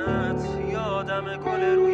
یادم گل روی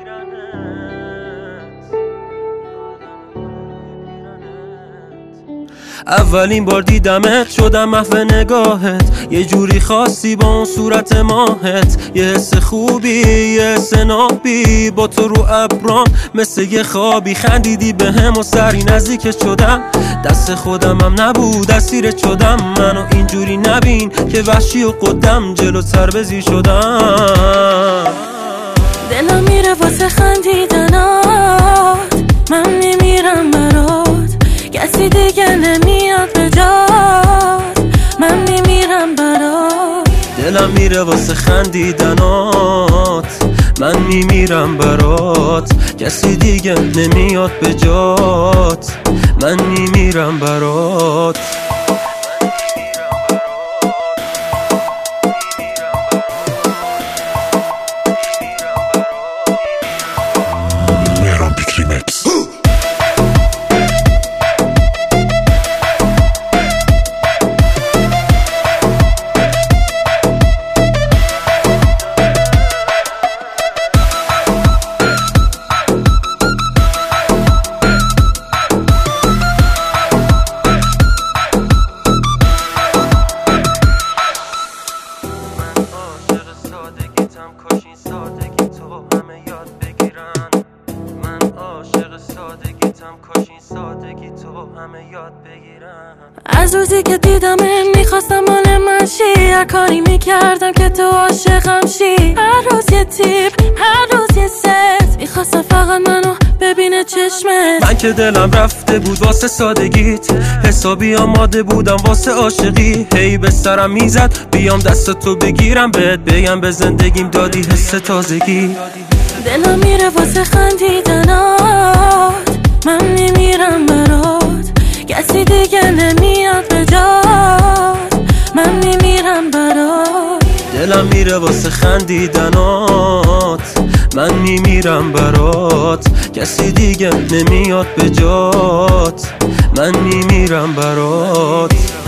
اولین بار دیدمت شدم محو نگاهت، یه جوری خاصی با اون صورت ماهت، یه حس خوبی یه حس نابی، با تو رو ابرام مثل یه خوابی خندیدی به هم و سری نزدیکت شدم، دست خودم هم نبود اسیرت شدم، منو اینجوری نبین که وحشی و قدم جلوتر بزی شدم. دلم میره واسه خندیدنات، من میمیرم برات، کسی دیگه نمیاد به جات، من میمیرم برات. دلم میره واسه خندیدنات، من میمیرم برات، کسی دیگه نمیاد به جات، من میمیرم برات. کاش این سادگی تو همه یاد بگیرن، من عاشق سادگیتم، کاش این سادگی تو همه یاد بگیرن. از روزی که دیدم میخواستم مال من شی، هر کاری میکردم که تو عاشقم شی، هر روز یه تیپ هر روز یه ست، میخواستم فقط منو ببینه چشمت. من که دلم رفته بود واسه سادگیت، حسابی آماده بودم واسه عاشقی، هی به سرم میزد بیام دست تو بگیرم، بهت بگم به زندگیم دادی حس تازگی. دلم میره واسه خندیدنات، من میمیرم برات، کسی دیگه نمیاد به جات، من میمیرم برات. دلم میره واسه خندیدنات، من میمیرم برات، کسی دیگه نمیاد به جات، من میمیرم برات.